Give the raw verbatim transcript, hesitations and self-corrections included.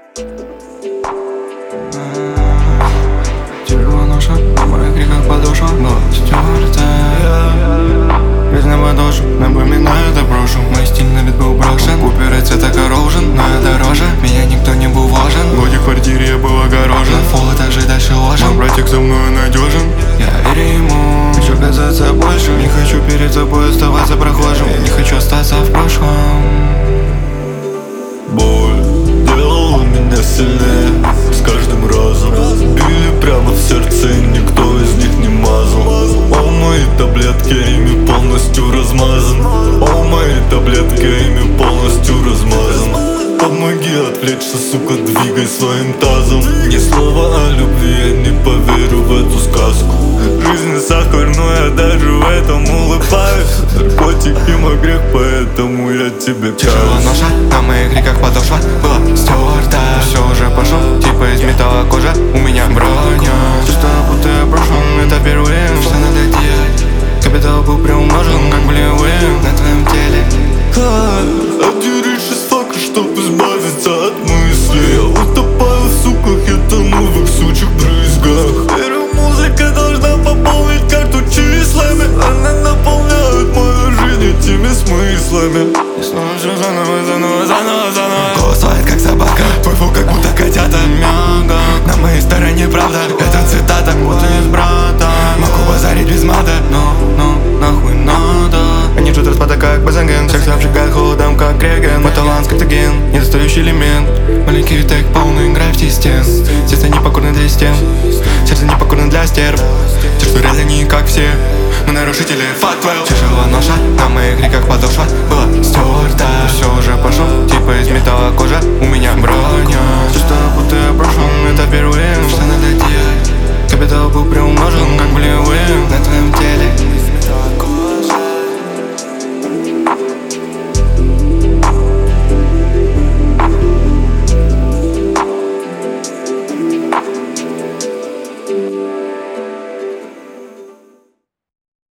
Тяжело ноша, на моих криках подошва была стертая. Песня по душу напоминает о прошлом. Мой стиль на вид был брошен. Купер цвета коррожен, но я дороже. Меня никто не был важен. В годе квартире я был огорожен. Фол этажи дальше ложен. Мой братик со мной надежен. Я верю ему. Хочу казаться больше. Не хочу перед собой оставаться прохожим. Я не хочу остаться в прошлом. Боль делала меня сильнее с каждым разом. Били прямо в сердце, и никто из них не мазал. О, мои таблетки, ими полностью размазан. О, мои таблетки, ими полностью размазан. Помоги отвлечься, сука, двигай своим тазом. Ни слова о любви, я не поверю в эту сказку. Жизнь сахар, но я даже в этом улыбаюсь. Наркотики мой грех, поэтому я тебе Тяжело каюсь. ноша, на моих криках подошва была стертая. Все уже пошел, типа из металла кожа. У меня броня. Чувство, будто я прошлом, это впервые. Что надо делать? Капитал был приумножен, как болевые на твоем теле. Отдерись из фака, чтоб избавиться от мыслей. Я утопаю в суках, я тону в их сучих брызгах. Верю, музыка должна пополнить карту числами. Она наполняет мою жизнь этими смыслами. И снова все заново, заново, заново, заново. Голос лает, как собака, твой фу, как будто котята. Мягко, на моей стороне правда. Это цитата, будто из брата. Могу базарить без мата, но, но, нахуй надо. Они ждут распада, как базанген. Секс обжигает холодом, как креген. Мой талант, скриптоген, недостающий элемент. Маленький тег, полный граффити стен. Сердце непокорно для стен. Сердце непокорно для стерв. Те, что реально не как все. Мы нарушители, fuck twelve. Тяжело ноша, на моих криках подошва была стертая. Все уже пошел, типа из металла кожа. У меня броня.